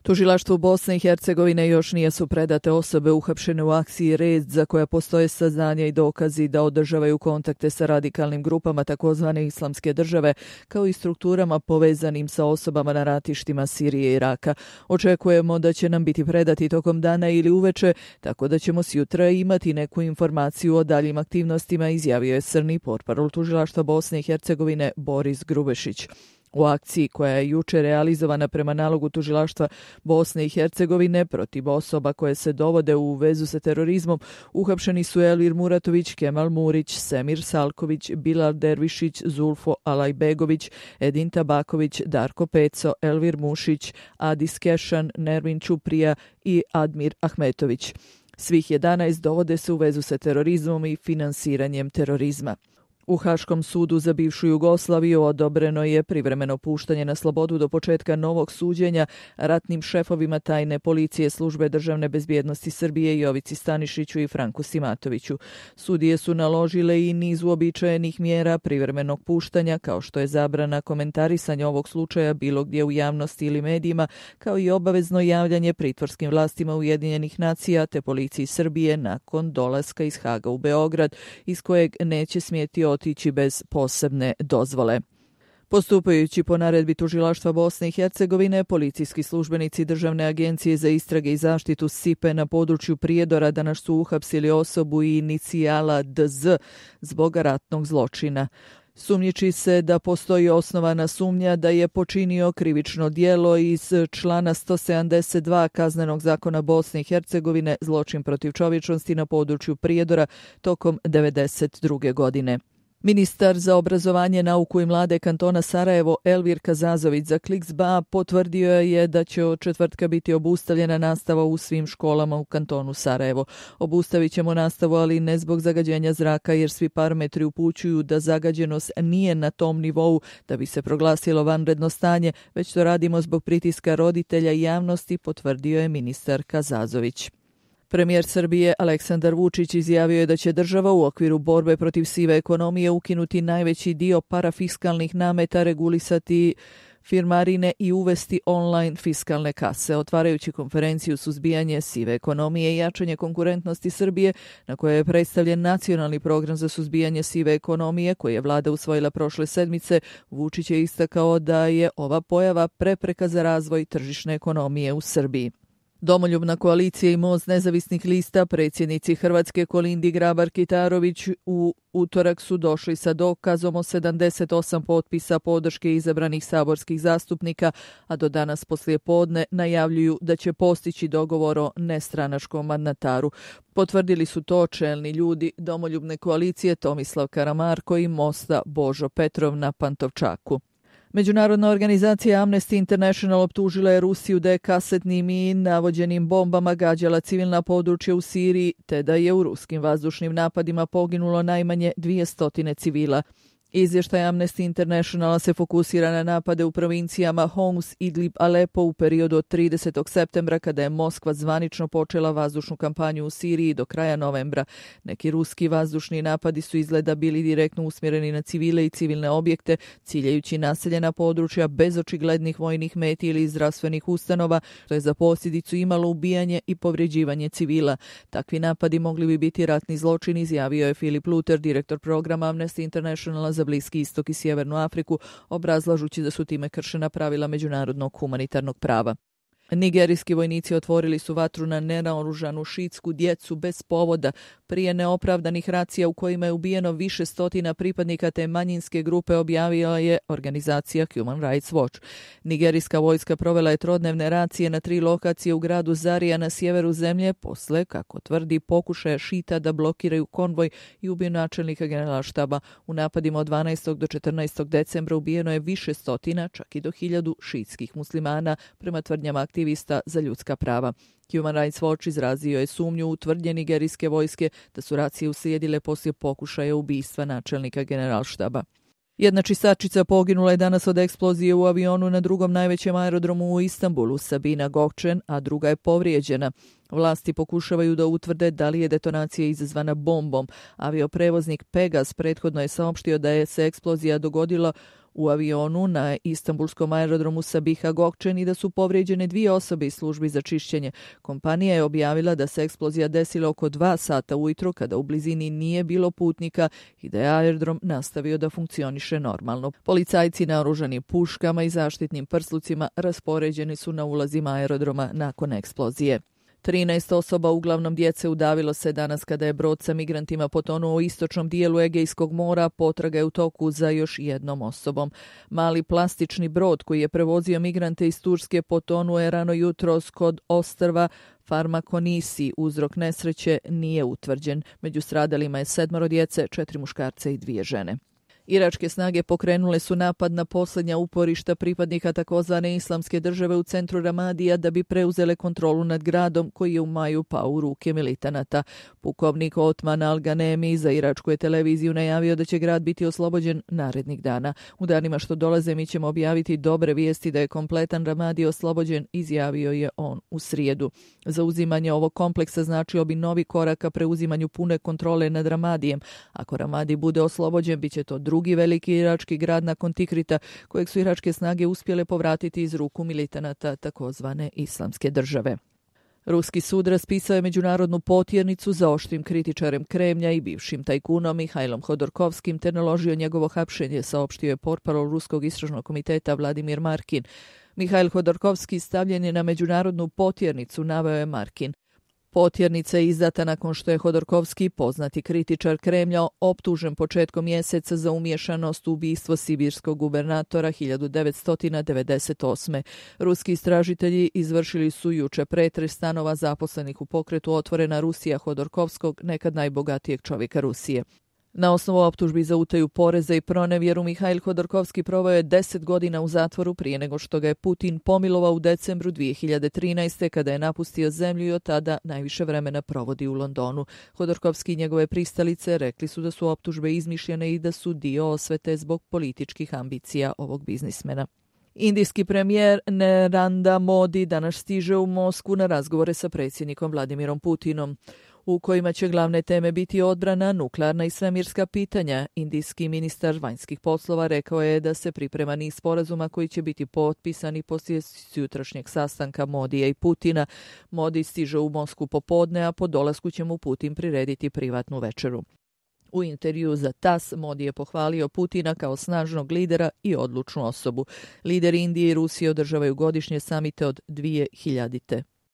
Tužilaštvu Bosne i Hercegovine još nisu predate osobe uhapšene u akciji Red, za koja postoje saznanja i dokazi da održavaju kontakte sa radikalnim grupama takozvane islamske države, kao i strukturama povezanim sa osobama na ratištima Sirije i Iraka. Očekujemo da će nam biti predati tokom dana ili uveče, tako da ćemo sjutra imati neku informaciju o daljim aktivnostima, izjavio je crni portparol Tužilaštva Bosne i Hercegovine Boris Grubešić. U akciji koja je juče realizovana prema nalogu Tužilaštva Bosne i Hercegovine protiv osoba koje se dovode u vezu sa terorizmom, uhapšeni su Elvir Muratović, Kemal Murić, Semir Salković, Bilal Dervišić, Zulfo Alajbegović, Edin Tabaković, Darko Peco, Elvir Mušić, Adis Kešan, Nermin Čuprija i Admir Ahmetović. Svih 11 dovode se u vezu sa terorizmom i finansiranjem terorizma. U Haškom sudu za bivšu Jugoslaviju odobreno je privremeno puštanje na slobodu do početka novog suđenja ratnim šefovima tajne policije Službe državne bezbjednosti Srbije Jovici Stanišiću i Franku Simatoviću. Sudije su naložile i niz uobičajenih mjera privremenog puštanja, kao što je zabrana komentarisanja ovog slučaja bilo gdje u javnosti ili medijima, kao i obavezno javljanje pritvorskim vlastima Ujedinjenih nacija te policiji Srbije nakon dolaska iz Haga u Beograd, iz kojeg neće smjeti otići bez posebne dozvole. Postupajući po naredbi Tužilaštva Bosne i Hercegovine, policijski službenici Državne agencije za istrage i zaštitu SIPE na području Prijedora danas su uhapsili osobu i inicijala DZ zbog ratnog zločina. Sumnjiči se da postoji osnovana sumnja da je počinio krivično djelo iz člana 172 Kaznenog zakona Bosne i Hercegovine, zločin protiv čovječnosti na području Prijedora tokom 1992. godine. Ministar za obrazovanje, nauku i mlade kantona Sarajevo Elvir Kazazović za Kliks.ba potvrdio je da će od četvrtka biti obustavljena nastava u svim školama u kantonu Sarajevo. Obustavit ćemo nastavu, ali ne zbog zagađenja zraka, jer svi parametri upućuju da zagađenost nije na tom nivou da bi se proglasilo vanredno stanje, već to radimo zbog pritiska roditelja i javnosti, potvrdio je ministar Kazazović. Premijer Srbije Aleksandar Vučić izjavio je da će država u okviru borbe protiv sive ekonomije ukinuti najveći dio parafiskalnih nameta, regulisati firmarine i uvesti online fiskalne kase. Otvarajući konferenciju suzbijanje sive ekonomije i jačanje konkurentnosti Srbije, na kojoj je predstavljen nacionalni program za suzbijanje sive ekonomije, koji je vlada usvojila prošle sedmice, Vučić je istakao da je ova pojava prepreka za razvoj tržišne ekonomije u Srbiji. Domoljubna koalicija i Most nezavisnih lista, predsjednici Hrvatske Kolindi Grabar-Kitarović u utorak su došli sa dokazom o 78 potpisa podrške izabranih saborskih zastupnika, a do danas poslijepodne najavljuju da će postići dogovor o nestranačkom mandataru. Potvrdili su to čelni ljudi Domoljubne koalicije Tomislav Karamarko i Mosta Božo Petrov na Pantovčaku. Međunarodna organizacija Amnesty International optužila je Rusiju da je kasetnim i navođenim bombama gađala civilna područja u Siriji, te da je u ruskim vazdušnim napadima poginulo najmanje 200 civila. Izvještaj Amnesty Internationala se fokusira na napade u provincijama Homs, Idlib, Alepo u periodu od 30. septembra, kada je Moskva zvanično počela vazdušnu kampanju u Siriji do kraja novembra. Neki ruski vazdušni napadi su izgleda bili direktno usmjereni na civile i civilne objekte, ciljajući naseljena područja bez očiglednih vojnih meti ili zdravstvenih ustanova, što je za posljedicu imalo ubijanje i povređivanje civila. Takvi napadi mogli bi biti ratni zločin, izjavio je Filip Luter, direktor programa Amnesty Internationala za Bliski istok i Sjevernu Afriku, obrazlažući da su time kršena pravila međunarodnog humanitarnog prava. Nigerijski vojnici otvorili su vatru na nenaoružanu šiitsku djecu bez povoda prije neopravdanih racija u kojima je ubijeno više stotina pripadnika te manjinske grupe, objavila je organizacija Human Rights Watch. Nigerijska vojska provela je trodnevne racije na 3 lokacije u gradu Zarija na sjeveru zemlje, posle, kako tvrdi, pokušaja šita da blokiraju konvoj i ubiju načelnika generalštaba. U napadima od 12. do 14. decembra ubijeno je više stotina, čak i do 1000 šiitskih muslimana, prema tvrdnjama aktivista za ljudska prava. Human Rights Watch izrazio je sumnju u tvrdnje nigerijske vojske da su racije uslijedile poslije pokušaja ubistva načelnika generalštaba. Jedna čistačica poginula je danas od eksplozije u avionu na drugom najvećem aerodromu u Istanbulu, Sabina Gökçen, a druga je povrijeđena. Vlasti pokušavaju da utvrde da li je detonacija izazvana bombom. Avioprevoznik Pegas prethodno je saopštio da je se eksplozija dogodila u avionu na istanbulskom aerodromu Sabiha Gökçen i da su povrijeđene 2 osobe iz službi za čišćenje. Kompanija je objavila da se eksplozija desila oko 2 sata ujutro kada u blizini nije bilo putnika i da je aerodrom nastavio da funkcioniše normalno. Policajci naoružani puškama i zaštitnim prslucima raspoređeni su na ulazima aerodroma nakon eksplozije. 13 osoba, uglavnom djece, udavilo se danas kada je brod sa migrantima potonuo u istočnom dijelu Egejskog mora. Potraga je u toku za još jednom osobom. Mali plastični brod koji je prevozio migrante iz Turske potonuo je rano jutros kod ostrva Farmakonisi. Uzrok nesreće nije utvrđen. Među stradalima je 7 djece, 4 muškarca i 2 žene. Iračke snage pokrenule su napad na posljednja uporišta pripadnika takozvane Islamske države u centru Ramadija da bi preuzele kontrolu nad gradom koji je u maju pao u ruke militanata. Pukovnik Otman Al-Ganemi za iračku je televiziju najavio da će grad biti oslobođen narednih dana. U danima što dolaze mi ćemo objaviti dobre vijesti da je kompletan Ramadi oslobođen, izjavio je on u srijedu. Zauzimanje ovog kompleksa značio bi novi korak ka preuzimanju pune kontrole nad Ramadijem. Ako Ramadi bude oslobođen, bit će to drugi veliki irački grad nakon Tikrita, kojeg su iračke snage uspjele povratiti iz ruku militanata takozvane Islamske države. Ruski sud raspisao je međunarodnu potjernicu za oštrim kritičarem Kremlja i bivšim tajkunom Mihajlom Hodorkovskim te naložio njegovo hapšenje, saopštio je portparol Ruskog istražnog komiteta Vladimir Markin. Mihajl Hodorkovski stavljen je na međunarodnu potjernicu, naveo je Markin. Potjernica je izdata nakon što je Hodorkovski, poznati kritičar Kremlja, optužen početkom mjeseca za umiješanost u ubistvo sibirskog gubernatora 1998. Ruski istražitelji izvršili su juče pretres stanova zaposlenih u pokretu Otvorena Rusija Hodorkovskog, nekad najbogatijeg čovjeka Rusije. Na osnovu optužbi za utaju poreza i pronevjeru, Mihajl Hodorkovski proveo je 10 godina u zatvoru prije nego što ga je Putin pomilovao u decembru 2013. kada je napustio zemlju i od tada najviše vremena provodi u Londonu. Hodorkovski i njegove pristalice rekli su da su optužbe izmišljene i da su dio osvete zbog političkih ambicija ovog biznismena. Indijski premijer Narendra Modi danas stiže u Moskvu na razgovore sa predsjednikom Vladimirom Putinom, u kojima će glavne teme biti odbrana, nuklearna i svemirska pitanja. Indijski ministar vanjskih poslova rekao je da se priprema niz sporazuma koji će biti potpisani poslije jutrašnjeg sastanka Modija i Putina. Modi stiže u Moskvu popodne, a po dolasku će mu Putin prirediti privatnu večeru. U intervju za TASS Modi je pohvalio Putina kao snažnog lidera i odlučnu osobu. Lideri Indije i Rusije održavaju godišnje samite od 2000.